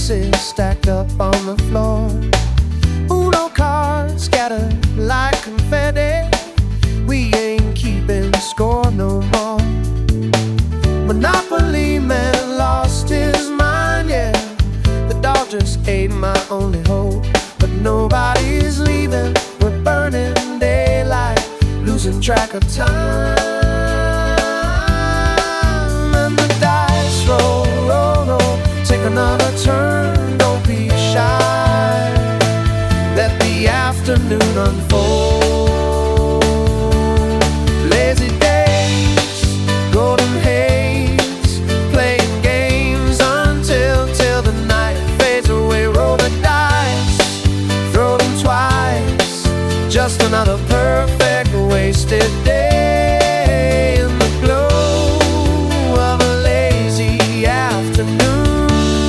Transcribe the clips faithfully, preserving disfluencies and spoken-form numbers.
faces stacked up on the floor. Uno cards scattered like confetti. We ain't keeping score no more. Monopoly man lost his mind, yeah. The dog just ate my only hope. But nobody's leaving, we're burning daylight, losing track of time. And the dice roll, roll, roll, take another turn, don't be shy. Let the afternoon unfold. Lazy days, golden haze, playing games until till the night fades away. Roll the dice, throw them twice, just another perfect wasted day in the glow of a lazy afternoon.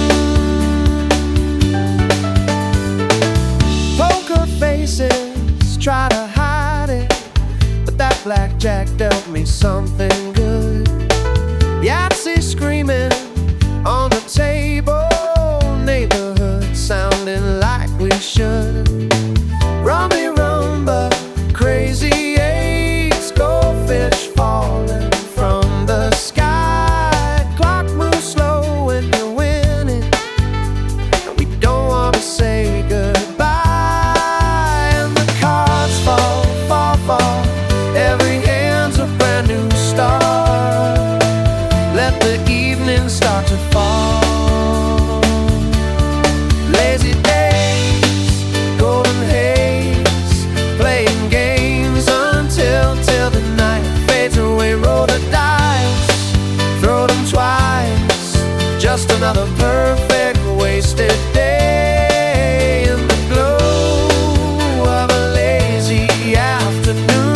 Poker faces try to hide it, but that blackjack dealt me something good. Yahtzee screaming on the table, neighborhood sounding like we should. Rummy rumba, crazy eights, goldfish falling from the sky. Clock moves slow when you're winning, and we don't want to say goodbye. And the cards fall, fall, fall, every hand's a brand new start. Let the evening start to fall. Lazy days, golden haze, playing games until till the night fades away. Roll the dice, throw them twice, just another perfect wasted day in the glow of a lazy afternoon.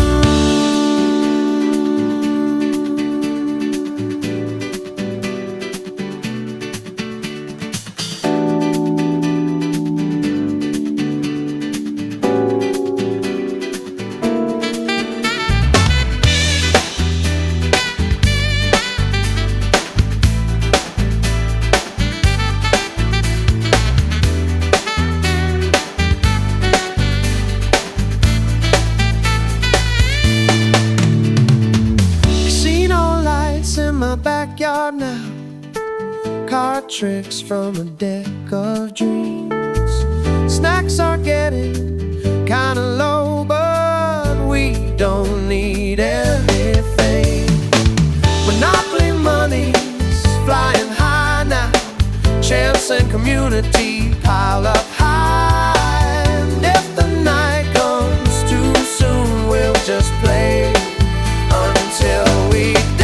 In my backyard now, card tricks from a deck of dreams. Snacks are getting kinda low, but we don't need anything. Monopoly money's flying high now, chance and community pile up high. And if the night comes too soon, we'll just play until we die.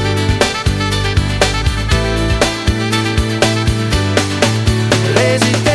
Lazy